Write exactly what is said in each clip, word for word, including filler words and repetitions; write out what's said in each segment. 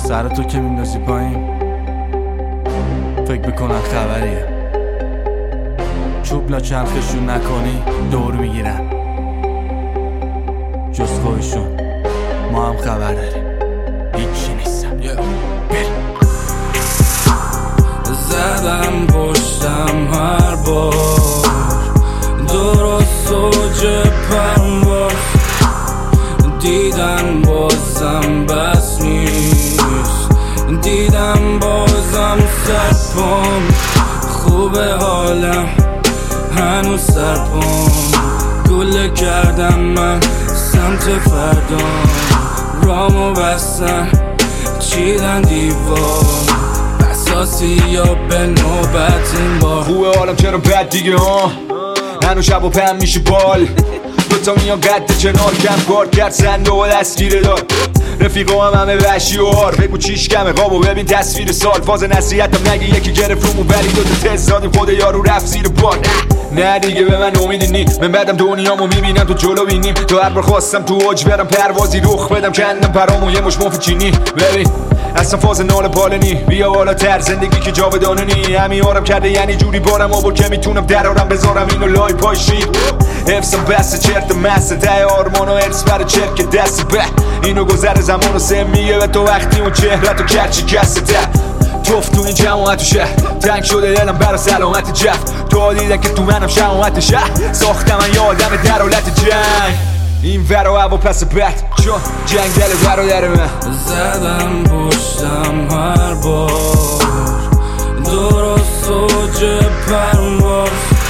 سر تو که میندازی پایین فکر بکنن خبریه، چوب لا چرخشون نکنی دور میگیرن، جز خودشون ما هم خبر داریم هیچی نیستم. زدم پشتم هر بار درست اوج پرواز، دیدن بازم بس نیست، دیدم بازم سرپام، خوبه حالم هنوز سرپام، گله کردم من سمت فردام، رامو بستن چیدن دیوار، بساسی یا به نوبت این بار. خوبه حالم چرا بد دیگه ها، هنو شب و پم میشه بال، دوتا میان قد چنار کم کار کرد سنده و دستگیره دار، رفیقا هم همه وحشی و هار، بگو چیش کمه قابو ببین تصویر سال، فاز نصیحتم نگه یکی گرفت رومو ولی دوتا تست دادیم خود یارو رفت زیر بار. نه دیگه به من امیدی نی، من بعدم دنیامو میبینم تو جلو بینیم، تو هر بار خواستم تو اوج برم پروازی رخ بدم کندم پرامو یه مش مفت چینی، ببین اصلا فاز نال پالنی، بیا بالا تر زندگی که جاودانه نی، همین آرم کرده یعنی جوری بارم آبور که میتونم درارم بذارم اینو لای پای شیر، حفظم بسته چرت مسته ته آرمان و ارس بر چرک دست به اینو گذر زمان و سه میگه به تو وقتی اون چهرت و کرچی کسته ته توف تو این جماعت و شهر، تنگ شده دلم برا سلامت جفت، تو دیدن که تو منم شماعت شهر، ساختم من یه آدم در حالت جنگ، این ورا هوا پس بد چون جنگ دل برادر من. زدم پشتم هر بار درست اوج پرواز،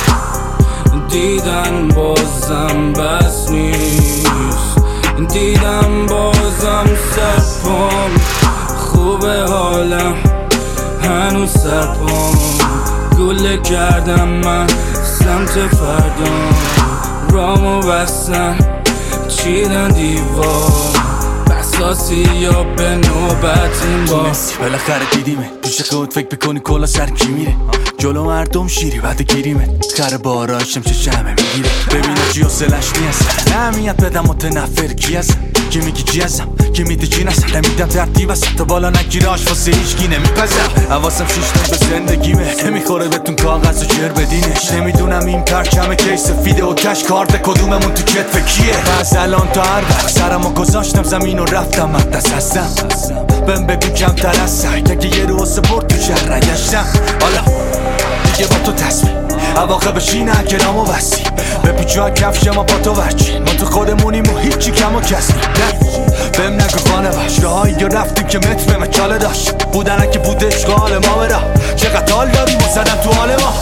دیدن بازم بس نیست، دیدم بازم سرپام، خوبه حالم هنوز سرپام، گله کردم من سمت فردام، رامو بستن چیدن دیوار، بساسی یا به نوبت این بار. بالاخره دیدیمه پیش خود فکر بکنی کلا سر کی میره، جلو مردم شیری بعد گیریمه، خر بارایشم چه شمه میگیره، ببینه چی حسلش نیست، نمیاد بدم متنفر کی هستم، کی میگی چی هستم، کی میده چی نستم، نمیدم ترتیب هستم تا بالا نگیره آش واسه هیچکی نمیپزم، حواسم شیشتن به زندگیمه، نمیخوره بهتون کاغذ و جر بدینش، نمیدونم این پرچم کیس فیده و کش کارت کدوممون تو کتف کیه، از الان تا هر وقت سرمو گذاشتم زمین و رفتم مقدس هستم، بهم بگو کمتر از سر که یه رو سپورت تو شهر گشتم، حالا دیگه با تو تصمیم اواخه بشینه کرامو بستی، به پیچو کفش ما با تو ورچی، ما تو خودمونیم و هیچی کم و کسی نه بهم نگو خانه وش، راهایی یا رفتیم که متر به مچاله داشت، بودنه که بود اشغال ما برا، چقدر حال داریم و زدم تو حال ما.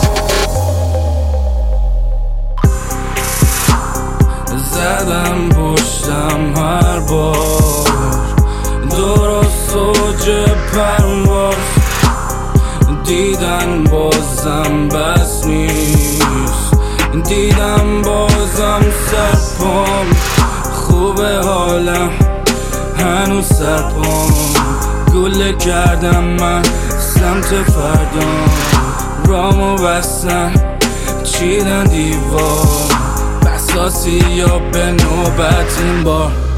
زدم پشتم هر بار درست اوج پرواز، دیدن بازم بس نیست، دیدم بازم سرپام، خوبه حالم هنوز سرپام، گله کردم من سمت فردام، رامو بستن چیدن دیوار، بساسی یا به نوبت این بار.